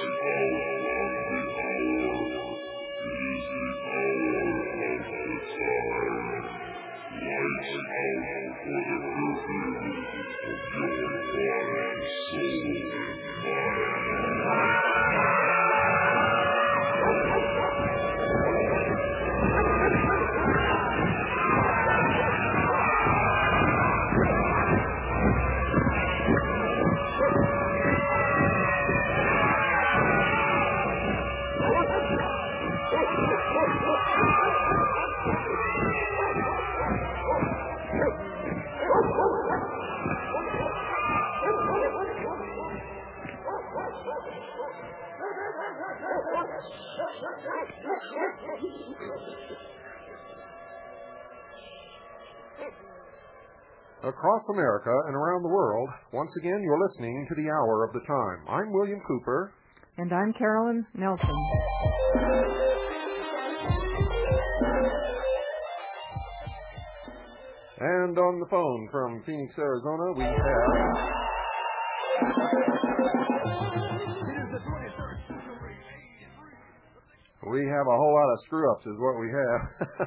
Across America and around the world, once again, you're listening to The Hour of the Time. I'm William Cooper. And I'm Carolyn Nelson. And on the phone from Phoenix, Arizona, we have... We have a whole lot of screw-ups is what we have.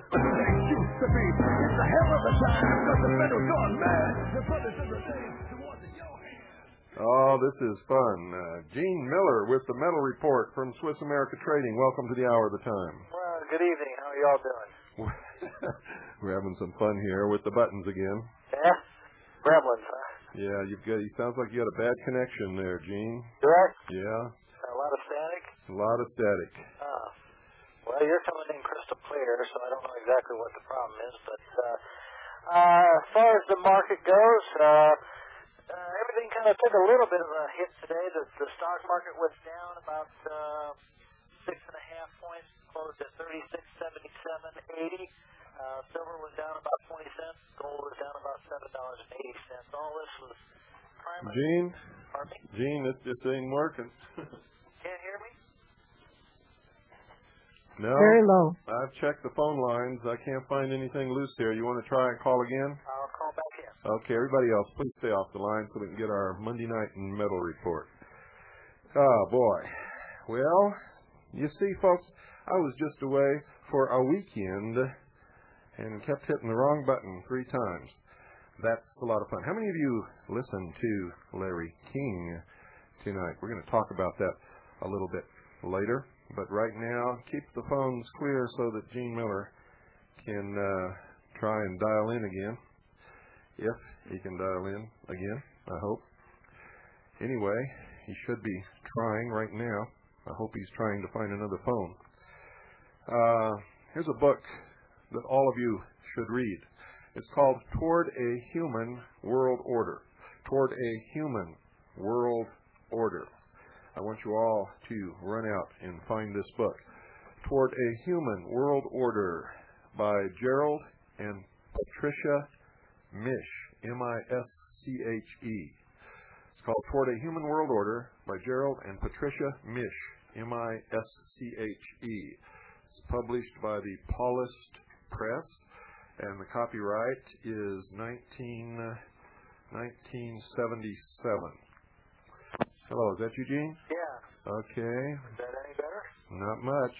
Oh, this is fun. Gene Miller with the Metal Report from Swiss America Trading. Welcome to the Hour of the Time. Well, good evening. How are y'all doing? We're having some fun here with the buttons again. Yeah? Gremlins, huh? Yeah, he sounds like you had a bad connection there, Gene. Correct? Yeah. A lot of static? A lot of static. Oh. Well, you're coming in crystal clear, so I don't know exactly what the problem is. But as far as the market goes, everything kind of took a little bit of a hit today. The stock market was down about 6.5 points, closed at 36.77.80. Silver was down about 20 cents. Gold was down about $7.80. All this was primarily... Gene? Pardon me? Gene, this ain't working. Can't hear me? No. Very low. I've checked the phone lines. I can't find anything loose here. You want to try and call again? I'll call back in. Okay, everybody else, please stay off the line so we can get our Monday night metal report. Oh, boy. Well, you see, folks, I was just away for a weekend and kept hitting the wrong button 3 times. That's a lot of fun. How many of you listen to Larry King tonight? We're going to talk about that a little bit later. But right now, keep the phones clear so that Gene Miller can try and dial in again. If he can dial in again, I hope. Anyway, he should be trying right now. I hope he's trying to find another phone. Here's a book that all of you should read. It's called Toward a Human World Order. Toward a Human World Order. I want you all to run out and find this book, Toward a Human World Order, by Gerald and Patricia Misch, M-I-S-C-H-E. It's called Toward a Human World Order by Gerald and Patricia Misch, M-I-S-C-H-E. It's published by the Paulist Press, and the copyright is 1977. Hello, is that you, Gene? Yeah. Okay. Is that any better? Not much.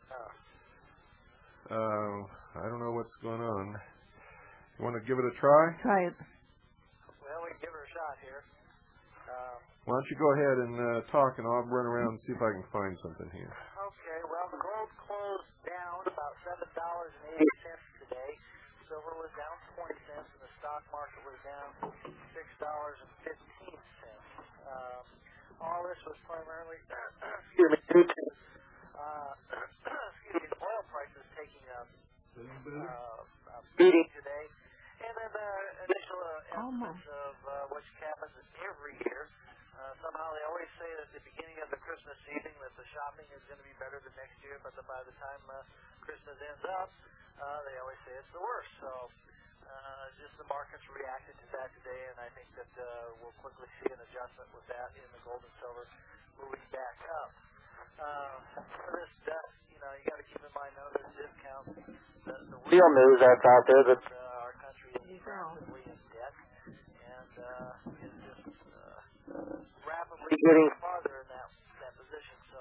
Oh. I don't know what's going on. You want to give it a try? Try it. Well, we can give her a shot here. Why don't you go ahead and talk, and I'll run around and see if I can find something here. Okay. Well, gold closed down about $7.80 today. Silver was down 20 cents, and the stock market was down $6.15. All this was primarily due to the oil prices taking a beating today, and then the initial estimates of which happens every year. Somehow they always say at the beginning of the Christmas season that the shopping is going to be better than next year, but by the time Christmas ends up, they always say it's the worst. So just the markets reacted to that today, and I think that we'll quickly see an adjustment with that in the gold and silver moving back up. For this debt, you got to keep in mind now there's discounts. The real news that's out there that our country is rapidly in debt, and is just rapidly getting farther in that position. So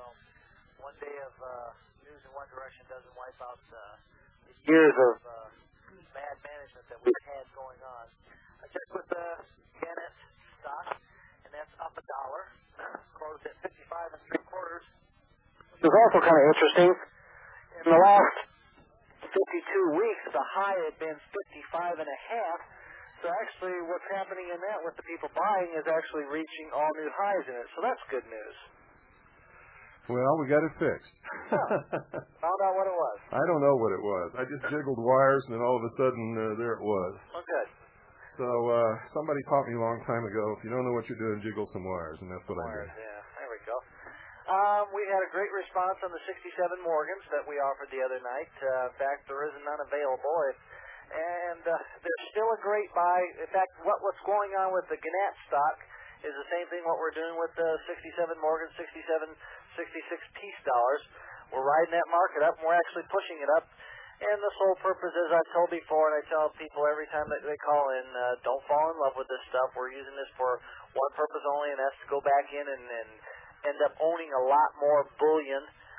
news in one direction doesn't wipe out the years of bad management that we've had going on. I checked with the Gannett stock, and that's up $1. Closed at 55 3/4. It was also kind of interesting. In the last 52 weeks, the high had been 55 1/2. So actually, what's happening in that with the people buying is actually reaching all new highs in it. So that's good news. Well, we got it fixed. Found out what it was. I don't know what it was. I just jiggled wires, and then all of a sudden, there it was. Oh, good. So somebody taught me a long time ago, if you don't know what you're doing, jiggle some wires, and that's what I did. Yeah, there we go. We had a great response on the 67 Morgans that we offered the other night. In fact, there isn't none available. And they're still a great buy. In fact, what's going on with the Gannett stock is the same thing what we're doing with the 67 Morgan, 66 Peace dollars. We're riding that market up, and we're actually pushing it up. And the sole purpose, as I've told before, and I tell people every time that they call in, don't fall in love with this stuff. We're using this for one purpose only, and that's to go back in and end up owning a lot more bullion,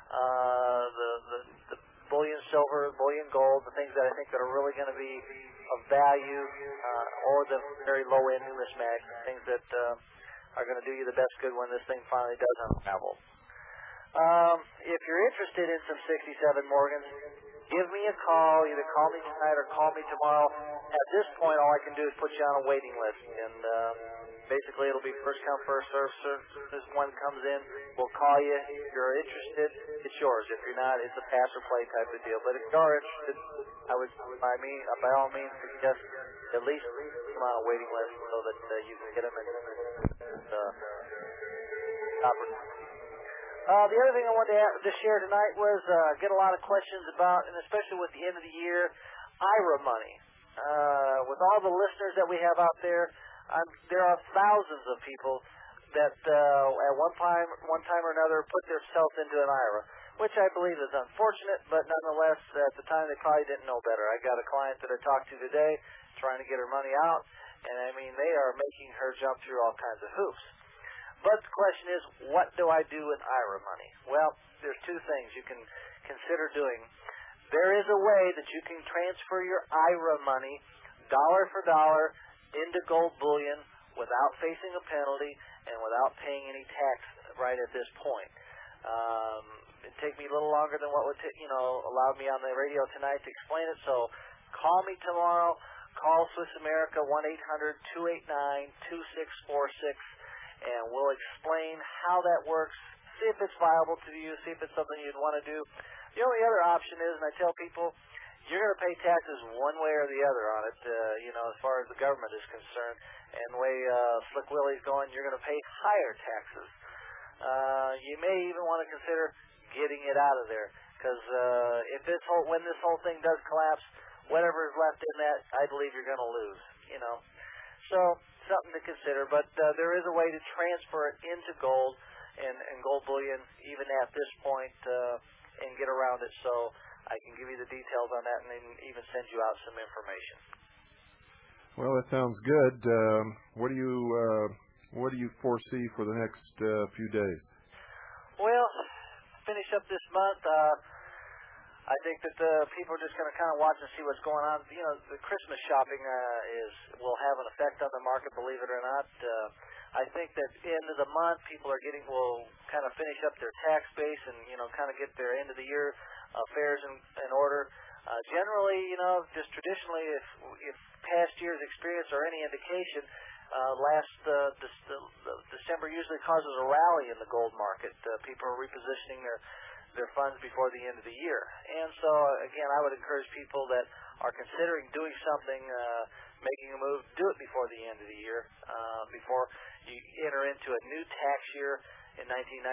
the bullion silver, bullion gold, the things that I think that are really going to be of value, or the very low-end numismatic, things that are going to do you the best good when this thing finally does unravel. If you're interested in some 67 Morgans, give me a call. Either call me tonight or call me tomorrow. At this point, all I can do is put you on a waiting list, and basically it'll be first come, first serve. As one comes in, we'll call you. If you're interested, it's yours. If you're not, it's a pass or play type of deal. But if you are interested, I would, by all means, suggest at least come on a waiting list so that you can get them in opportunity. The other thing I wanted to share tonight was get a lot of questions about, and especially with the end of the year, IRA money. With all the listeners that we have out there, there are thousands of people that at one time or another put themselves into an IRA, which I believe is unfortunate, but nonetheless, at the time they probably didn't know better. I got a client that I talked to today trying to get her money out, and I mean, they are making her jump through all kinds of hoops. But the question is, what do I do with IRA money? Well, there's two things you can consider doing. There is a way that you can transfer your IRA money dollar for dollar into gold bullion without facing a penalty and without paying any tax right at this point. It'd take me a little longer than what would allow me on the radio tonight to explain it. So call me tomorrow. Call Swiss America 1-800-289-2646. And we'll explain how that works, see if it's viable to you, see if it's something you'd want to do. The only other option is, and I tell people, you're going to pay taxes one way or the other on it, as far as the government is concerned. And the way Slick Willie's going, you're going to pay higher taxes. You may even want to consider getting it out of there, because when this whole thing does collapse, whatever is left in that, I believe you're going to lose. So something to consider, but there is a way to transfer it into gold and gold bullion even at this point and get around it. So I can give you the details on that and then even send you out some information. Well, that sounds good. What do you foresee for the next few days? Well, finish up this month. I think that people are just going to kind of watch and see what's going on. The Christmas shopping will have an effect on the market, believe it or not. I think that end of the month, people will kind of finish up their tax base and kind of get their end of the year affairs in order. Generally, just traditionally, if past year's experience or any indication, December usually causes a rally in the gold market. People are repositioning their funds before the end of the year. And so, again, I would encourage people that are considering doing something, making a move, do it before the end of the year, before you enter into a new tax year in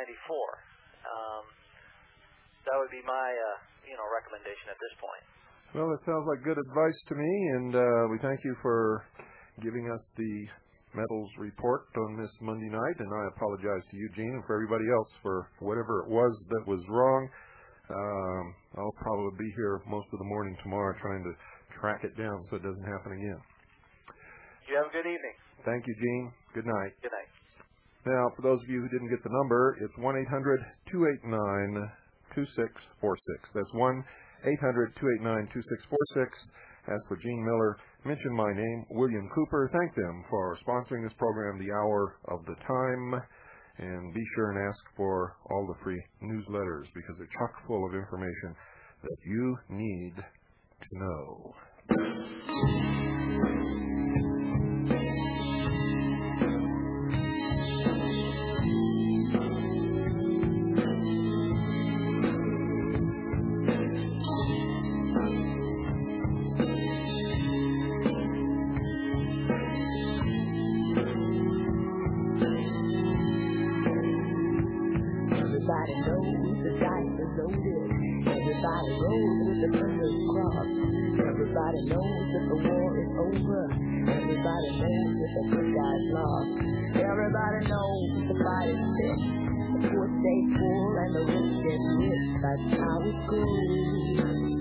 1994. That would be my, recommendation at this point. Well, it sounds like good advice to me, and we thank you for giving us the metals report on this Monday night, and I apologize to Eugene and for everybody else for whatever it was that was wrong. I'll probably be here most of the morning tomorrow trying to track it down so it doesn't happen again. You have a good evening. Thank you, Gene. Good night. Good night. Now, for those of you who didn't get the number, it's That's 1-800-289-2646. Ask for Gene Miller. Mention my name, William Cooper. Thank them for sponsoring this program, The Hour of the Time. And be sure and ask for all the free newsletters because they're chock full of information that you need to know. Everybody knows the dice is loaded. Everybody rolls with the fingers crossed. Everybody knows that the war is over. Everybody knows that the good guy's lost. Everybody knows the fight is fixed. The poor stay poor and the rich get rich. That's how it goes.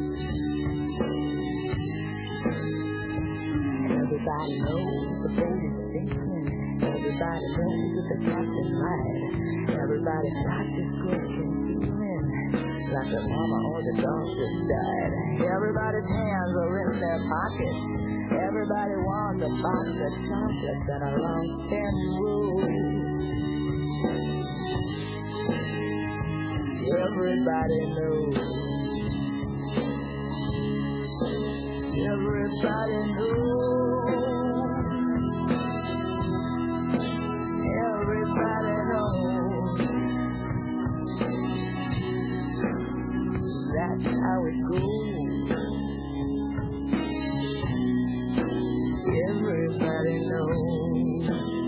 Everybody knows the boat is sinking. Everybody knows that the captain's right. Everybody's got this good feeling like their mama or the dog just died. Everybody's hands are in their pockets. Everybody wants a box of chocolates and a long thin road. Everybody knows. Everybody knows. Everybody knows. That's how it goes. Everybody knows.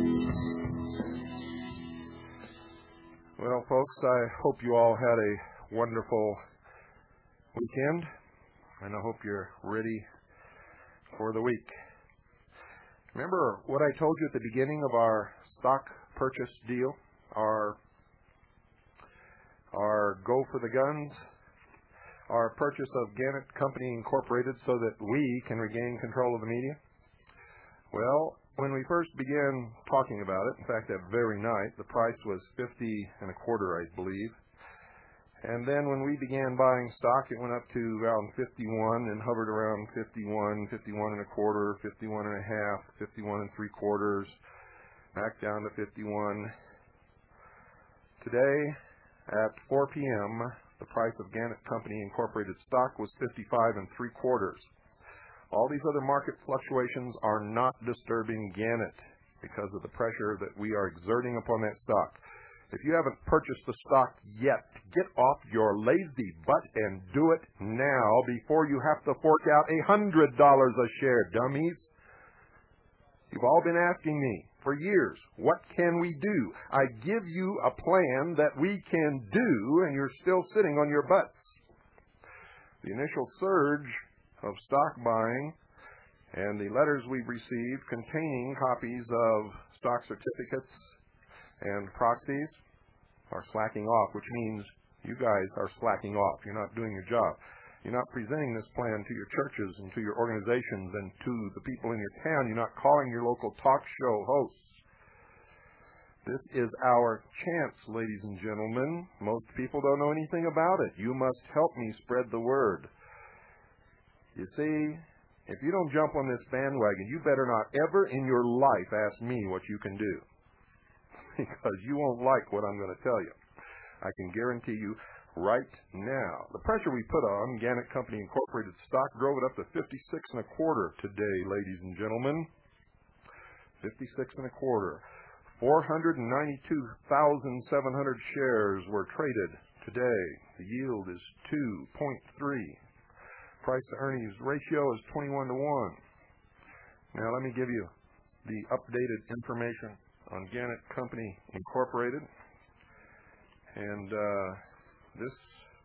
Well, folks, I hope you all had a wonderful weekend, and I hope you're ready for the week. Remember what I told you at the beginning of our stock purchase deal, our go for the guns, our purchase of Gannett Company Incorporated so that we can regain control of the media? Well, when we first began talking about it, in fact, that very night, the price was $50.25, I believe. And then when we began buying stock, it went up to around 51 and hovered around 51, 51.25, 51.5, 51.75, back down to 51. Today, at 4 p.m., the price of Gannett Company Incorporated stock was 55.75. All these other market fluctuations are not disturbing Gannett because of the pressure that we are exerting upon that stock. If you haven't purchased the stock yet, get off your lazy butt and do it now before you have to fork out $100 a share, dummies. You've all been asking me for years, what can we do? I give you a plan that we can do, and you're still sitting on your butts. The initial surge of stock buying and the letters we've received containing copies of stock certificates and proxies are slacking off, which means you guys are slacking off. You're not doing your job. You're not presenting this plan to your churches and to your organizations and to the people in your town. You're not calling your local talk show hosts. This is our chance, ladies and gentlemen. Most people don't know anything about it. You must help me spread the word. You see, if you don't jump on this bandwagon, you better not ever in your life ask me what you can do. Because you won't like what I'm going to tell you. I can guarantee you right now. The pressure we put on Gannett Company Incorporated stock drove it up to 56.25 today, ladies and gentlemen. 56.25. 492,700 shares were traded today. The yield is 2.3. Price to earnings ratio is 21 to 1. Now let me give you the updated information on Gannett Company Incorporated. And this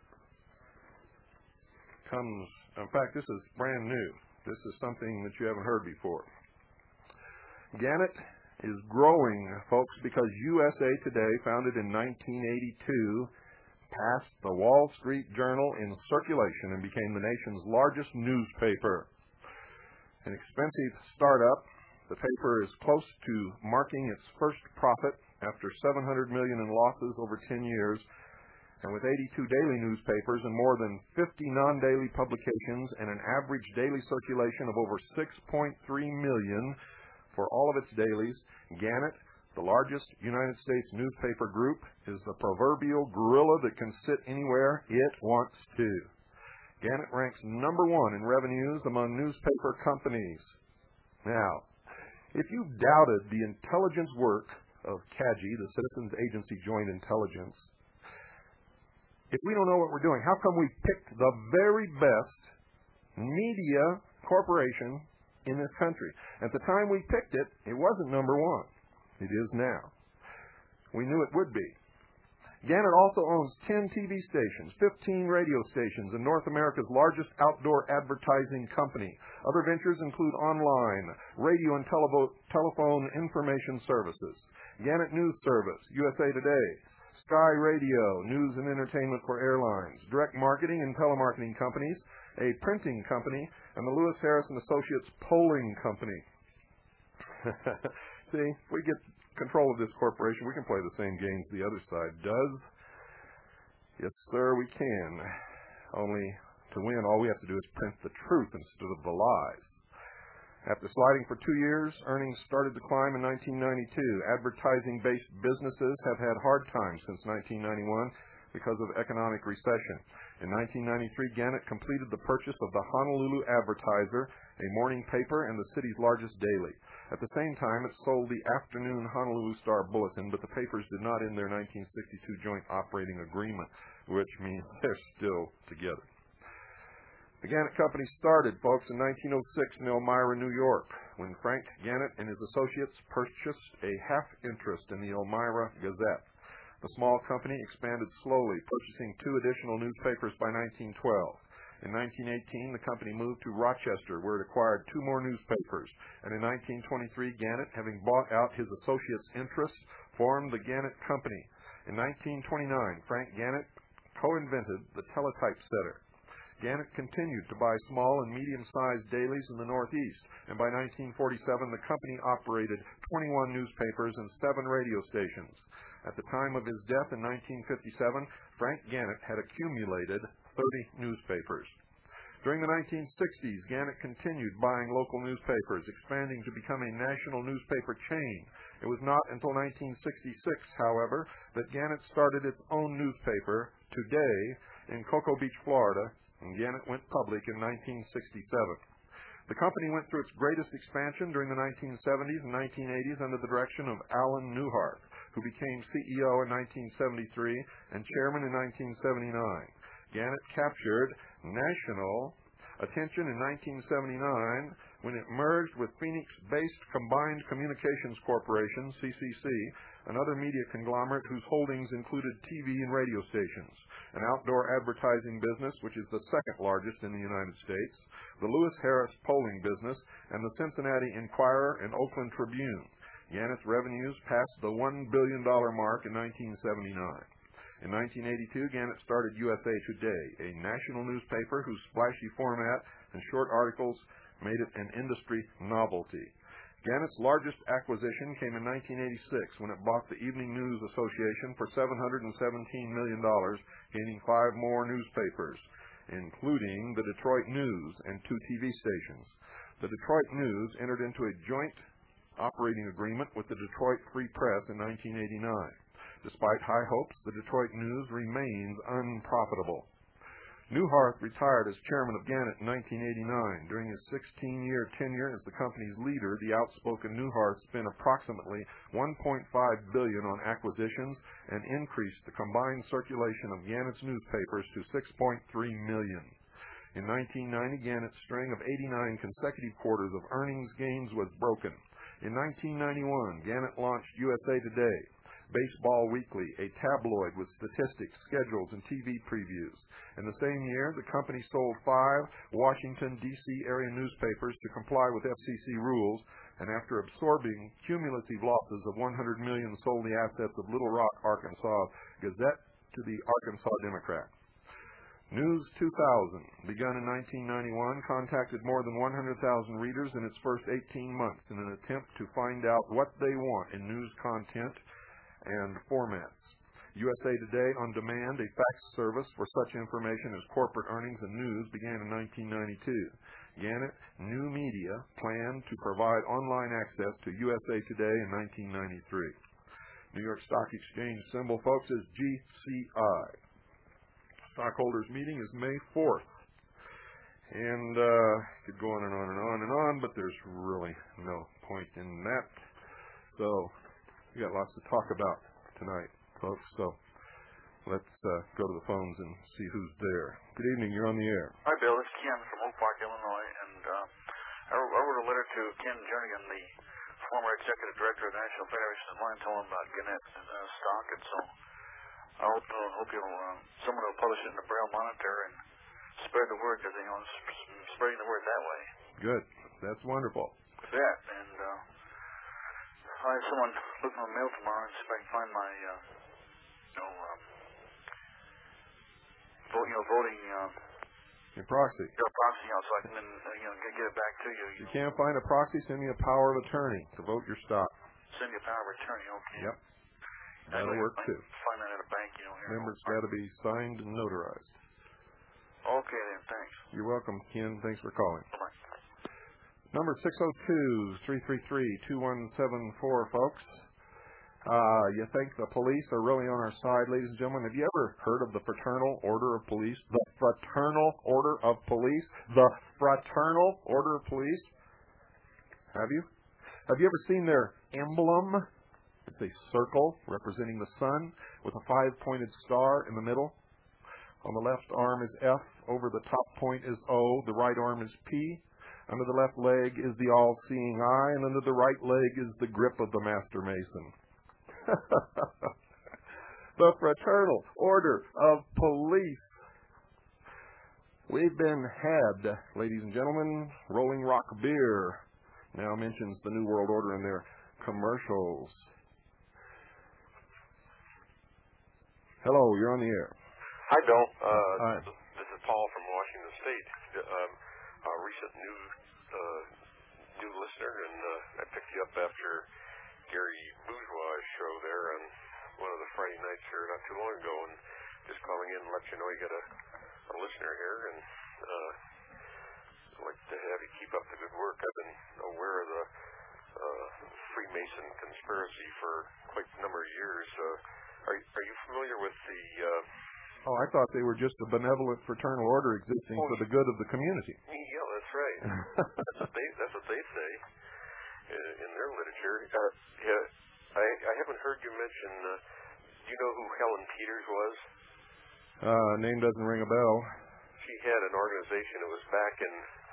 comes, in fact, this is brand new. This is something that you haven't heard before. Gannett is growing, folks, because USA Today, founded in 1982, passed the Wall Street Journal in circulation and became the nation's largest newspaper. An expensive startup, the paper is close to marking its first profit after $700 million in losses over 10 years. And with 82 daily newspapers and more than 50 non-daily publications and an average daily circulation of over 6.3 million for all of its dailies, Gannett, the largest United States newspaper group, is the proverbial gorilla that can sit anywhere it wants to. Gannett ranks number 1 in revenues among newspaper companies. Now, if you doubted the intelligence work of CAGI, the Citizens Agency Joint Intelligence, if we don't know what we're doing, how come we picked the very best media corporation in this country? At the time we picked it, it wasn't number 1. It is now. We knew it would be. Gannett also owns 10 TV stations, 15 radio stations, and North America's largest outdoor advertising company. Other ventures include online, radio and telephone information services, Gannett News Service, USA Today, Sky Radio, news and entertainment for airlines, direct marketing and telemarketing companies, a printing company, and the Lewis Harris and Associates polling company. See, if we get control of this corporation, we can play the same games the other side does. Yes, sir, we can. Only to win, all we have to do is print the truth instead of the lies. After sliding for 2 years, earnings started to climb in 1992. Advertising-based businesses have had hard times since 1991 because of economic recession. In 1993, Gannett completed the purchase of the Honolulu Advertiser, a morning paper and the city's largest daily. At the same time, it sold the afternoon Honolulu Star Bulletin, but the papers did not end their 1962 joint operating agreement, which means they're still together. The Gannett Company started, folks, in 1906 in Elmira, New York, when Frank Gannett and his associates purchased a half interest in the Elmira Gazette. The small company expanded slowly, purchasing 2 additional newspapers by 1912. In 1918, the company moved to Rochester, where it acquired 2 more newspapers. And in 1923, Gannett, having bought out his associates' interests, formed the Gannett Company. In 1929, Frank Gannett co-invented the teletypesetter. Gannett continued to buy small and medium-sized dailies in the Northeast, and by 1947, the company operated 21 newspapers and 7 radio stations. At the time of his death in 1957, Frank Gannett had accumulated 30 newspapers. During the 1960s, Gannett continued buying local newspapers, expanding to become a national newspaper chain. It was not until 1966, however, that Gannett started its own newspaper, Today, in Cocoa Beach, Florida, and Gannett went public in 1967. The company went through its greatest expansion during the 1970s and 1980s under the direction of Alan Newhart, who became CEO in 1973 and chairman in 1979. Gannett captured national attention in 1979 when it merged with Phoenix-based Combined Communications Corporation, CCC, another media conglomerate whose holdings included TV and radio stations, an outdoor advertising business, which is the second largest in the United States, the Lewis Harris polling business, and the Cincinnati Enquirer and Oakland Tribune. Gannett's revenues passed the $1 billion mark in 1979. In 1982, Gannett started USA Today, a national newspaper whose splashy format and short articles made it an industry novelty. Gannett's largest acquisition came in 1986 when it bought the Evening News Association for $717 million, gaining 5 more newspapers, including the Detroit News and 2 TV stations. The Detroit News entered into a joint operating agreement with the Detroit Free Press in 1989. Despite high hopes, the Detroit News remains unprofitable. Newhart retired as chairman of Gannett in 1989. During his 16-year tenure as the company's leader, the outspoken Newhart spent approximately $1.5 billion on acquisitions and increased the combined circulation of Gannett's newspapers to 6.3 million. In 1990, Gannett's string of 89 consecutive quarters of earnings gains was broken. In 1991, Gannett launched USA Today, Baseball Weekly, a tabloid with statistics, schedules, and TV previews. In the same year, the company sold 5 Washington, D.C. area newspapers to comply with FCC rules, and after absorbing cumulative losses of $100 million, sold the assets of Little Rock, Arkansas Gazette to the Arkansas Democrat. News 2000, begun in 1991, contacted more than 100,000 readers in its first 18 months in an attempt to find out what they want in news content and formats. USA Today On Demand, a fax service for such information as corporate earnings and news, began in 1992. Gannett New Media planned to provide online access to USA Today in 1993. New York Stock Exchange symbol, folks, is GCI. Stockholders meeting is May 4th. And could go on and on and on and on, but there's really no point in that. So we got lots to talk about tonight, folks. So let's go to the phones and see who's there. Good evening. You're on the air. Hi, Bill. It's Ken from Oak Park, Illinois. And I wrote a letter to Ken Jernigan, the former executive director of the National Federation of Mine, telling him about Gannett stock. And so I hope someone will publish it in the Braille Monitor and spread the word, because spreading the word that way. Good. That's wonderful. Yeah. And I have someone look in the mail tomorrow and see if I can find my voting your proxy. Your proxy, so I can then get it back to you. You can't find a proxy? Send me a power of attorney to vote your stock. Send you a power of attorney, okay. Yep. That'll work too. Find that at a bank, here. Remember, it's got to be signed and notarized. Okay, then. Thanks. You're welcome, Ken. Thanks for calling. Bye. Number 602-333-2174, folks. You think the police are really on our side, ladies and gentlemen? Have you ever heard of the Fraternal Order of Police? The Fraternal Order of Police? The Fraternal Order of Police? Have you? Have you ever seen their emblem? It's a circle representing the sun with a 5-pointed star in the middle. On the left arm is F. Over the top point is O. The right arm is P. Under the left leg is the all-seeing eye, and under the right leg is the grip of the Master Mason. The Fraternal Order of Police. We've been had, ladies and gentlemen. Rolling Rock Beer now mentions the New World Order in their commercials. Hello, you're on the air. Hi, Bill. Hi. This is Paul from Washington State. A recent new listener, and I picked you up after Gary Bourgeois' show there on one of the Friday nights here not too long ago, and just calling in and let you know you got a listener here, and I'd like to have you keep up the good work. I've been aware of the Freemason conspiracy for quite a number of years. Are you familiar with the... Oh, I thought they were just a benevolent fraternal order existing for the good of the community. Yeah, that's right. That's what they say in their literature. I haven't heard you mention... do you know who Helen Peters was? Name doesn't ring a bell. She had an organization. It was back in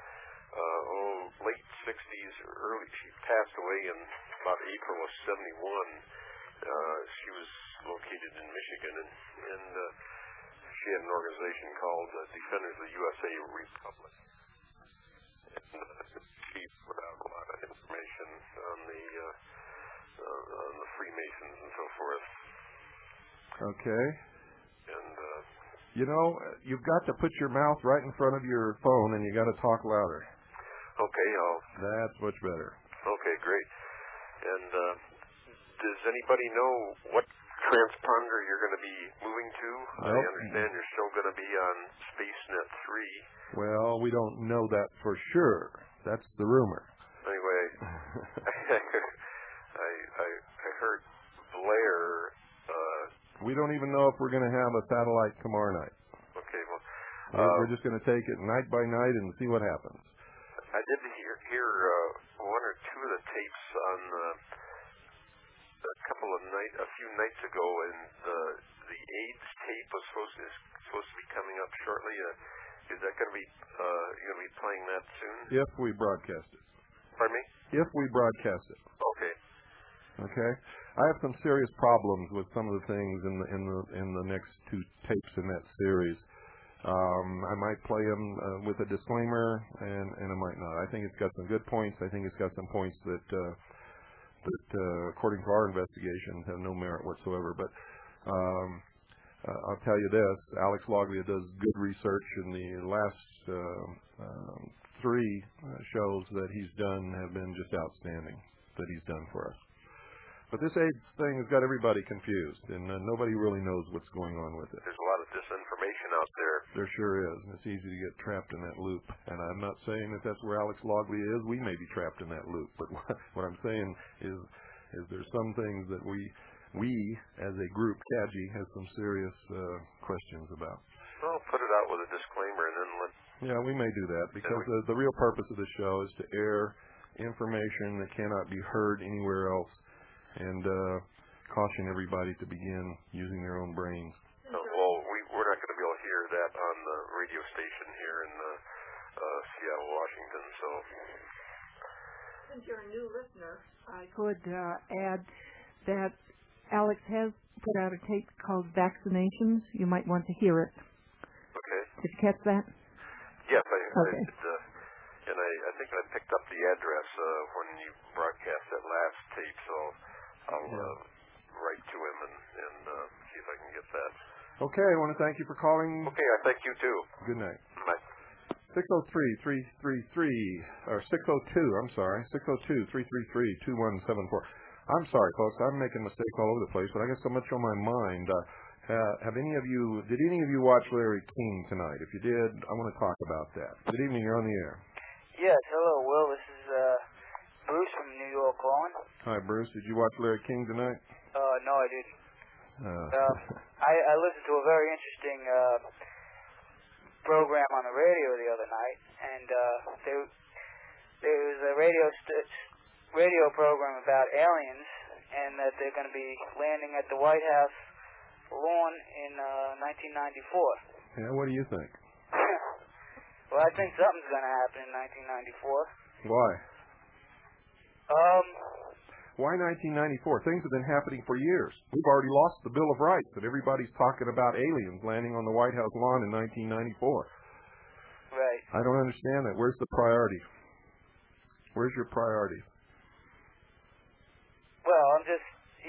late 60s, early. She passed away in about April of 71. She was located in Michigan, and she had an organization called Defenders of the USA Republic. And she put out a lot of information on the Freemasons and so forth. Okay. And you've got to put your mouth right in front of your phone, and you got to talk louder. Okay, That's much better. Okay, great. And does anybody know what transponder you're going to be moving to? Nope. I understand you're still going to be on SpaceNet 3. Well, we don't know that for sure. That's the rumor. Anyway, I heard Blair... we don't even know if we're going to have a satellite tomorrow night. Okay, well... we're just going to take it night by night and see what happens. I did hear one or two of the tapes on a few nights ago, and the AIDS tape was supposed to be coming up shortly. Is that going to be you're going to be playing that soon? If we broadcast it. Pardon me? If we broadcast it. Okay. Okay. I have some serious problems with some of the things in the next two tapes in that series. I might play them with a disclaimer, and I might not. I think it's got some good points. I think it's got some points that according to our investigations, have no merit whatsoever. But I'll tell you this, Alex Loglia does good research, and the last three shows that he's done have been just outstanding that he's done for us. But this AIDS thing has got everybody confused, and nobody really knows what's going on with it. There's a lot of disinformation out there. There sure is, and it's easy to get trapped in that loop. And I'm not saying that that's where Alex Logley is. We may be trapped in that loop, but what I'm saying is there's some things that we as a group, CAGI, has some serious questions about. Well, put it out with a disclaimer, and then let. Yeah, we may do that, because the real purpose of the show is to air information that cannot be heard anywhere else, and caution everybody to begin using their own brains. Well, we're not going to be able to hear that on the radio station here in Seattle, Washington. So, since you're a new listener, I could add that Alex has put out a tape called Vaccinations. You might want to hear it. Okay. Did you catch that? Yes, I okay. did. And I think I picked up the address when you broadcast that last tape, so I'll write to him and see if I can get that. Okay, I want to thank you for calling. Okay, I thank you too. Good night. Bye. 602-333, or 602, I'm sorry, 602-333-2174. I'm sorry, folks, I'm making mistakes all over the place, but I got so much on my mind. Did any of you watch Larry King tonight? If you did, I want to talk about that. Good evening, you're on the air. Yes, hello, Will. This is Bruce from New York calling. Hi, Bruce. Did you watch Larry King tonight? No, I didn't. I listened to a very interesting program on the radio the other night, and there was a radio program about aliens, and that they're going to be landing at the White House lawn in 1994. Yeah, what do you think? Well, I think something's going to happen in 1994. Why? Why 1994? Things have been happening for years. We've already lost the Bill of Rights, and everybody's talking about aliens landing on the White House lawn in 1994. Right. I don't understand that. Where's the priority? Where's your priorities? Well, I just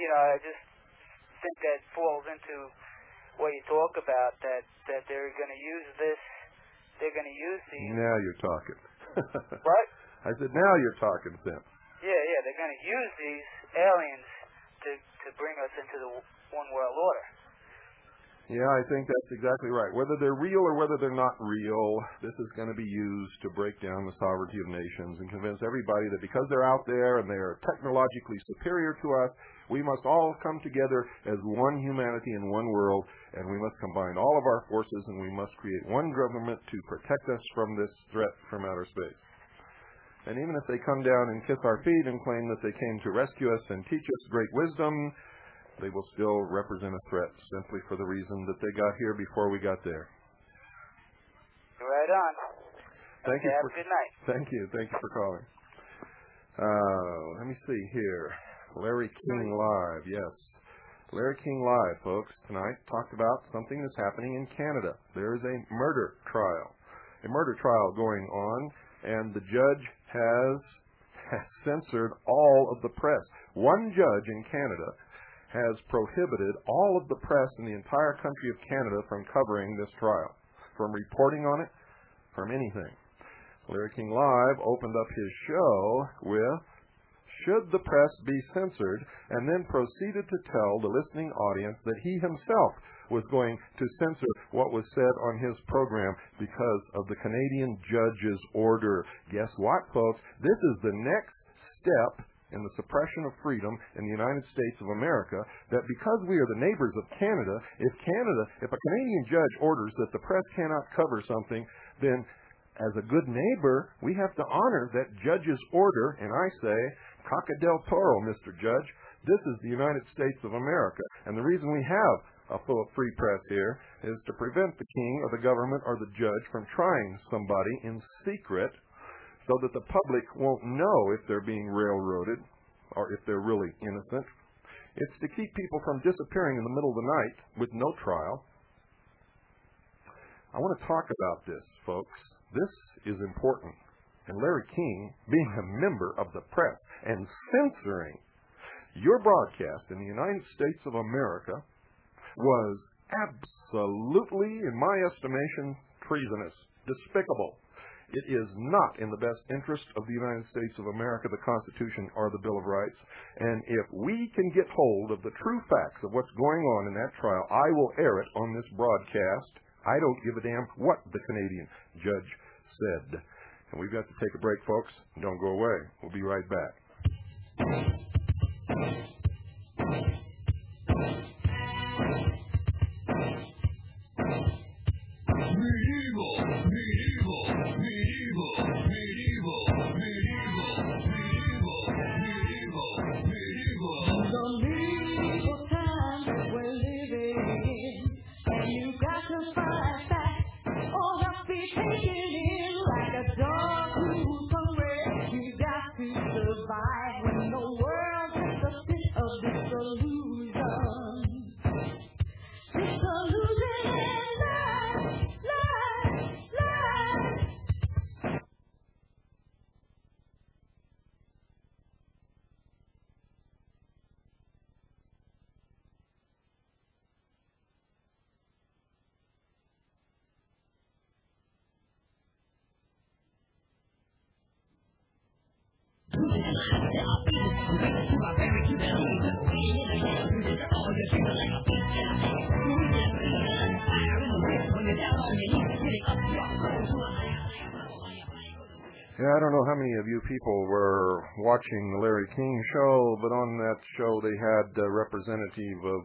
think that falls into what you talk about, that they're going to use this. They're going to use these. Now you're talking. What? I said, now you're talking sense. Yeah, they're going to use these aliens to bring us into the one world order. Yeah, I think that's exactly right. Whether they're real or whether they're not real, this is going to be used to break down the sovereignty of nations and convince everybody that because they're out there and they are technologically superior to us, we must all come together as one humanity in one world, and we must combine all of our forces, and we must create one government to protect us from this threat from outer space. And even if they come down and kiss our feet and claim that they came to rescue us and teach us great wisdom, they will still represent a threat simply for the reason that they got here before we got there. Right on. Thank you. Have a good night. Thank you. Thank you for calling. Let me see here. Larry King Live. Yes. Larry King Live, folks, tonight talked about something that's happening in Canada. There is a murder trial. A murder trial going on, and the judge has censored all of the press. One judge in Canada has prohibited all of the press in the entire country of Canada from covering this trial, from reporting on it, from anything. Larry King Live opened up his show with, should the press be censored, and then proceeded to tell the listening audience that he himself was going to censor what was said on his program because of the Canadian judge's order. Guess what, folks? This is the next step in the suppression of freedom in the United States of America, that because we are the neighbors of Canada, if a Canadian judge orders that the press cannot cover something, then as a good neighbor, we have to honor that judge's order, and I say, Caca del Toro, Mr. Judge, this is the United States of America, and the reason we have a full free press here is to prevent the king or the government or the judge from trying somebody in secret so that the public won't know if they're being railroaded or if they're really innocent. It's to keep people from disappearing in the middle of the night with no trial. I want to talk about this, folks. This is important. And Larry King, being a member of the press and censoring your broadcast in the United States of America, was absolutely, in my estimation, treasonous, despicable. It is not in the best interest of the United States of America, the Constitution, or the Bill of Rights. And if we can get hold of the true facts of what's going on in that trial, I will air it on this broadcast. I don't give a damn what the Canadian judge said. And we've got to take a break, folks. Don't go away. We'll be right back. Yeah, I don't know how many of you people were watching the Larry King show, but on that show they had a representative of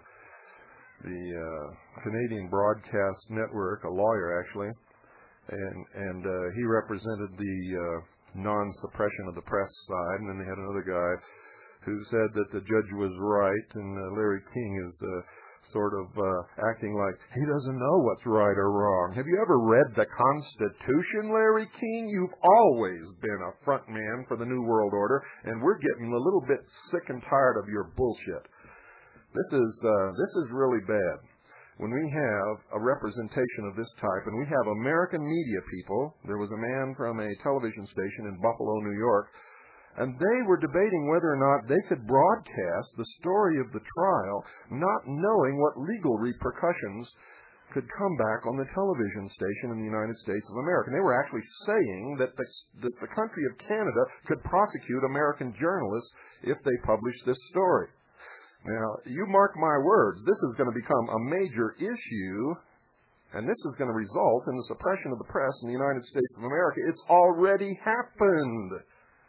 the Canadian Broadcast Network, a lawyer actually, and he represented the non-suppression of the press side, and then they had another guy who said that the judge was right, and Larry King is sort of acting like he doesn't know what's right or wrong. Have you ever read the Constitution, Larry King? You've always been a front man for the New World Order, and we're getting a little bit sick and tired of your bullshit. This is really bad. When we have a representation of this type, and we have American media people, there was a man from a television station in Buffalo, New York, and they were debating whether or not they could broadcast the story of the trial, not knowing what legal repercussions could come back on the television station in the United States of America. And they were actually saying that the country of Canada could prosecute American journalists if they published this story. Now, you mark my words, this is going to become a major issue, and this is going to result in the suppression of the press in the United States of America. It's already happened.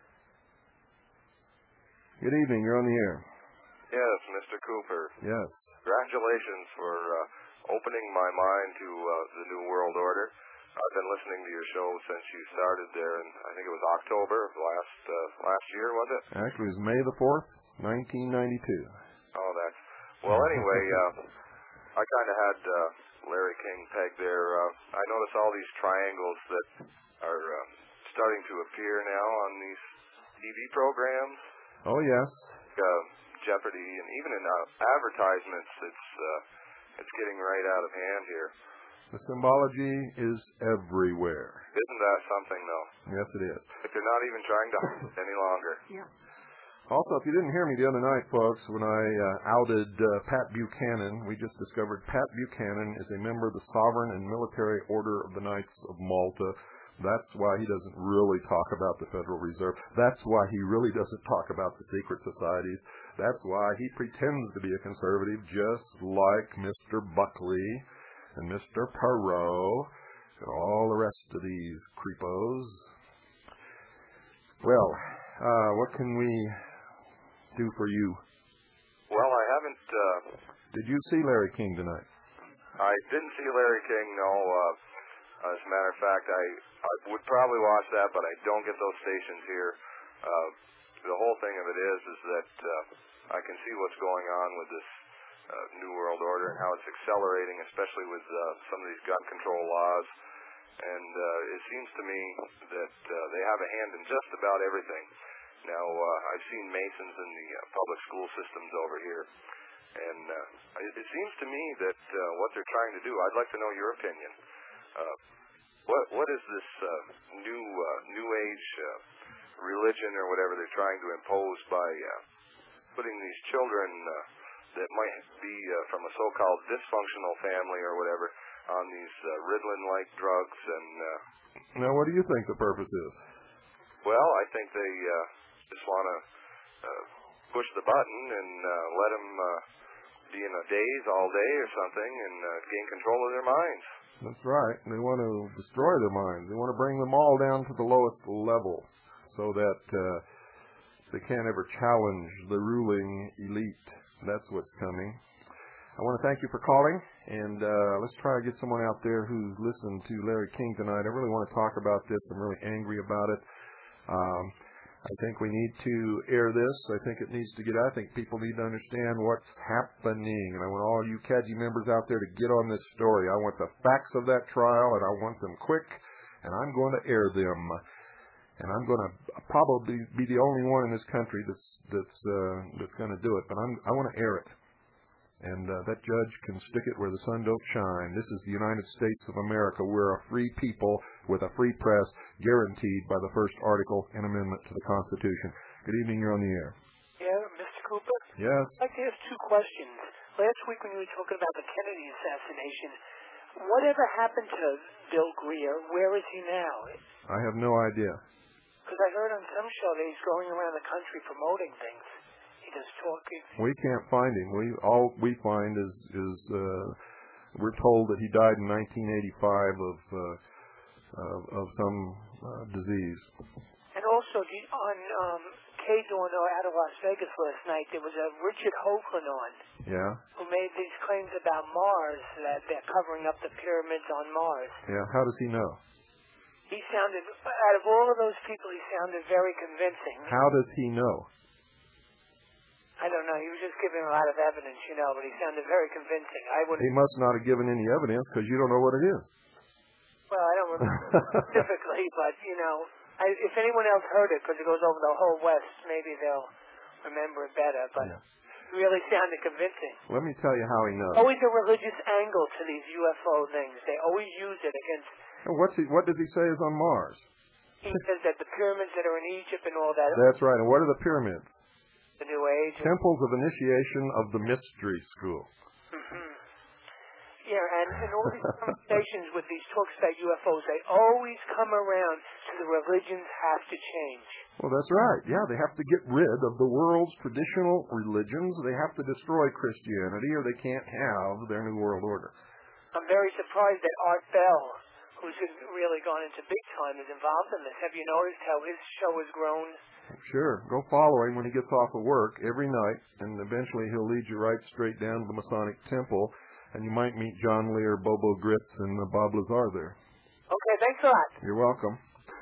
Good evening. You're on the air. Yes, Mr. Cooper. Yes. Congratulations for opening my mind to the New World Order. I've been listening to your show since you started there, and I think it was October of last year, was it? Actually, it was May the 4th, 1992. Oh, that's... Well, anyway, I kind of had Larry King pegged there. I notice all these triangles that are starting to appear now on these TV programs. Oh, yes. Jeopardy, and even in advertisements, it's getting right out of hand here. The symbology is everywhere. Isn't that something, though? Yes, it is. But they're not even trying to hide it any longer. Yeah. Also, if you didn't hear me the other night, folks, when I outed Pat Buchanan, we just discovered Pat Buchanan is a member of the Sovereign and Military Order of the Knights of Malta. That's why he doesn't really talk about the Federal Reserve. That's why he really doesn't talk about the secret societies. That's why he pretends to be a conservative, just like Mr. Buckley and Mr. Perot and all the rest of these creepos. Well, what can we do for you? Well, I haven't... Did you see Larry King tonight? I didn't see Larry King, no. As a matter of fact, I would probably watch that, but I don't get those stations here. The whole thing of it is that I can see what's going on with this New World Order and how it's accelerating, especially with some of these gun control laws. And it seems to me that they have a hand in just about everything. Now, I've seen Masons in the public school systems over here, and it seems to me that what they're trying to do, I'd like to know your opinion. What is this new age religion or whatever they're trying to impose by putting these children that might be from a so-called dysfunctional family or whatever, on these Ritalin-like drugs. And now, what do you think the purpose is? Well, I think they just want to push the button and let them be in a daze all day or something and gain control of their minds. That's right. They want to destroy their minds. They want to bring them all down to the lowest level so that they can't ever challenge the ruling elite. That's what's coming. I want to thank you for calling, and let's try to get someone out there who's listened to Larry King tonight. I really want to talk about this. I'm really angry about it. I think we need to air this. I think it needs to get out. I think people need to understand what's happening. And I want all you CAGI members out there to get on this story. I want the facts of that trial, and I want them quick, and I'm going to air them. And I'm going to probably be the only one in this country that's going to do it. But I want to air it. And that judge can stick it where the sun don't shine. This is the United States of America. We're a free people with a free press guaranteed by the first article and amendment to the Constitution. Good evening. You're on the air. Yeah, Mr. Cooper? Yes? I'd like to ask two questions. Last week when you were talking about the Kennedy assassination, whatever happened to Bill Greer? Where is he now? I have no idea. Because I heard on some show that he's going around the country promoting things. Just talking. We can't find him. All we find is we're told that he died in 1985 of some disease. And also on KDON out of Las Vegas last night, there was a Richard Hoagland on. Yeah. Who made these claims about Mars, that they're covering up the pyramids on Mars. Yeah. How does he know? He sounded, out of all of those people, he sounded very convincing. How does he know? I don't know. He was just giving a lot of evidence, but he sounded very convincing. He must not have given any evidence because you don't know what it is. Well, I don't remember specifically, but, if anyone else heard it, because it goes over the whole West, maybe they'll remember it better. But it really sounded convincing. Let me tell you how he knows. Always a religious angle to these UFO things. They always use it against... What does he say is on Mars? He says that the pyramids that are in Egypt and all that... That's right. And what are the pyramids? The New Age. Temples of initiation of the mystery school. Mm-hmm. Yeah, and in all these conversations with these talks about UFOs, they always come around to the religions have to change. Well, that's right. Yeah, they have to get rid of the world's traditional religions. They have to destroy Christianity or they can't have their New World Order. I'm very surprised that Art Bell, who's really gone into big time, is involved in this. Have you noticed how his show has grown? Sure. Go follow him when he gets off of work every night, and eventually he'll lead you right straight down to the Masonic Temple, and you might meet John Lee or Bobo Gritz and Bob Lazar there. Okay, thanks a lot. You're welcome.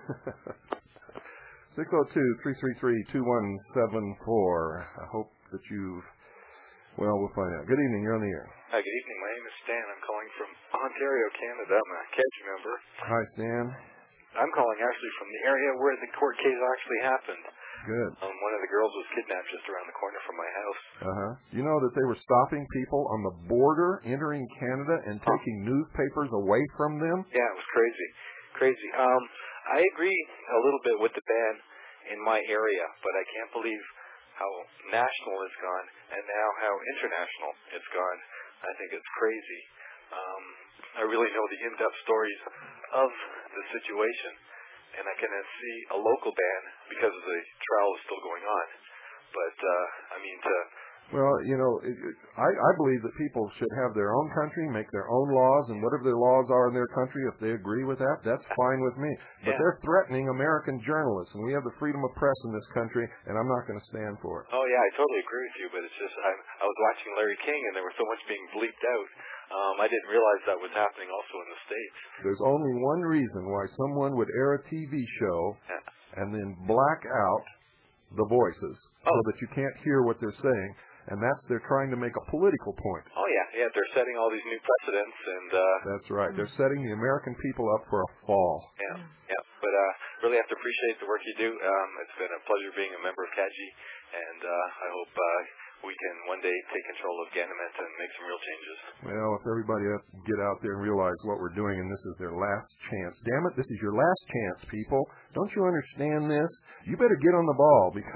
602-333-2174. I hope that we'll find out. Good evening. You're on the air. Hi, good evening. My name is Stan. I'm calling from Ontario, Canada. I'm a CAGI member. Hi, Stan. I'm calling actually from the area where the court case actually happened. Good. One of the girls was kidnapped just around the corner from my house. Uh-huh. You know that they were stopping people on the border entering Canada and taking newspapers away from them? Yeah, it was crazy. Crazy. I agree a little bit with the ban in my area, but I can't believe how national it's gone and now how international it's gone. I think it's crazy. I really know the in-depth stories of the situation, and I can see a local ban because of the trial is still going on. But, Well, I believe that people should have their own country, make their own laws, and whatever their laws are in their country, if they agree with that, that's fine with me. But they're threatening American journalists, and we have the freedom of press in this country, and I'm not going to stand for it. Oh, yeah, I totally agree with you, but it's just I was watching Larry King, and there was so much being bleeped out. I didn't realize that was happening also in the States. There's only one reason why someone would air a TV show and then black out the voices so that you can't hear what they're saying. And they're trying to make a political point. Oh, yeah, they're setting all these new precedents. And that's right. They're setting the American people up for a fall. Yeah. But really have to appreciate the work you do. It's been a pleasure being a member of CAGI, and I hope we can one day take control of Ganymed and make some real changes. Well, if everybody has to get out there and realize what we're doing, and this is their last chance. Damn it, this is your last chance, people. Don't you understand this? You better get on the ball, because